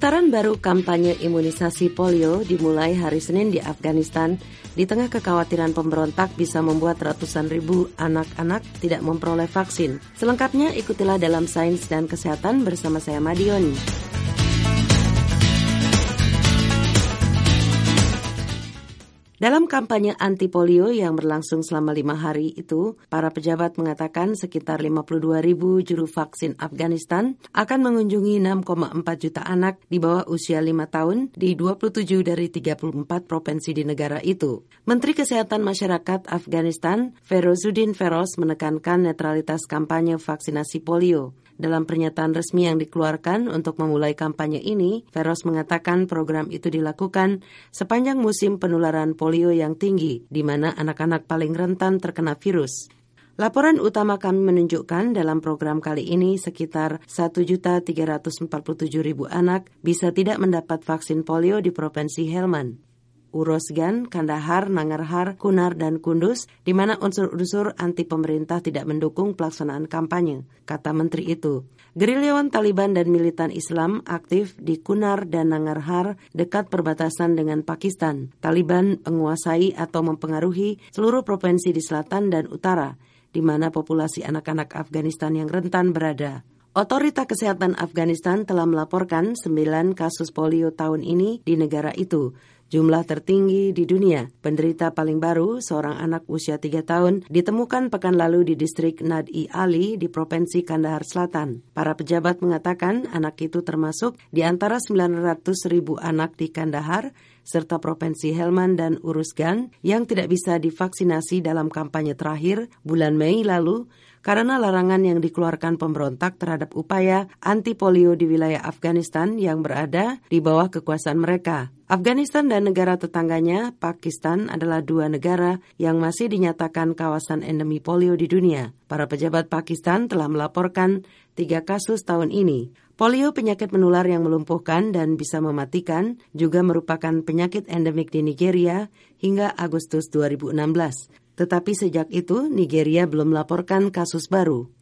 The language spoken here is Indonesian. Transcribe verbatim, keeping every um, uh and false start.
Putaran baru kampanye imunisasi polio dimulai hari Senin di Afghanistan di tengah kekhawatiran pemberontak bisa membuat ratusan ribu anak-anak tidak memperoleh vaksin. Selengkapnya ikutilah dalam Sains dan Kesehatan bersama saya Madioni. Dalam kampanye anti-polio yang berlangsung selama lima hari itu, para pejabat mengatakan sekitar lima puluh dua ribu juru vaksin Afghanistan akan mengunjungi enam koma empat juta anak di bawah usia lima tahun di dua puluh tujuh dari tiga puluh empat provinsi di negara itu. Menteri Kesehatan Masyarakat Afghanistan, Ferozuddin Feroz, menekankan netralitas kampanye vaksinasi polio. Dalam pernyataan resmi yang dikeluarkan untuk memulai kampanye ini, Feroz mengatakan program itu dilakukan sepanjang musim penularan polio yang tinggi, di mana anak-anak paling rentan terkena virus. Laporan utama kami menunjukkan dalam program kali ini sekitar satu juta tiga ratus empat puluh tujuh ribu anak bisa tidak mendapat vaksin polio di Provinsi Helmand, Uruzgan, Kandahar, Nangarhar, Kunar, dan Kunduz, di mana unsur-unsur anti pemerintah tidak mendukung pelaksanaan kampanye, kata menteri itu. Gerilyawan Taliban dan militan Islam aktif di Kunar dan Nangarhar dekat perbatasan dengan Pakistan. Taliban menguasai atau mempengaruhi seluruh provinsi di selatan dan utara, di mana populasi anak-anak Afghanistan yang rentan berada. Otoritas Kesehatan Afghanistan telah melaporkan sembilan kasus polio tahun ini di negara itu, jumlah tertinggi di dunia. Penderita paling baru, seorang anak usia tiga tahun, ditemukan pekan lalu di distrik Nad-i-Ali di Provinsi Kandahar Selatan. Para pejabat mengatakan anak itu termasuk di antara sembilan ratus ribu anak di Kandahar, serta Provinsi Helmand dan Uruzgan yang tidak bisa divaksinasi dalam kampanye terakhir bulan Mei lalu, karena larangan yang dikeluarkan pemberontak terhadap upaya anti-polio di wilayah Afghanistan yang berada di bawah kekuasaan mereka. Afghanistan dan negara tetangganya, Pakistan, adalah dua negara yang masih dinyatakan kawasan endemi polio di dunia. Para pejabat Pakistan telah melaporkan tiga kasus tahun ini. Polio, penyakit menular yang melumpuhkan dan bisa mematikan, juga merupakan penyakit endemik di Nigeria hingga Agustus dua ribu enam belas. Tetapi sejak itu, Nigeria belum melaporkan kasus baru.